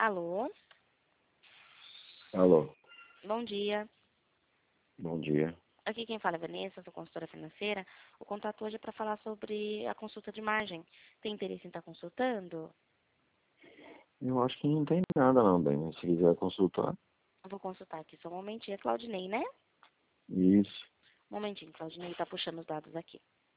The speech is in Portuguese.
Alô? Alô, Bom dia. bom dia. Aqui quem fala é Vanessa, sou consultora financeira. O contato hoje é para falar sobre a consulta de margem. Tem interesse em estar consultando? Eu acho que não tem nada não, bem. Se quiser consultar, Eu vou consultar aqui só um momentinho. É Claudinei, né? isso. Um momentinho, Claudinei está puxando os dados aqui.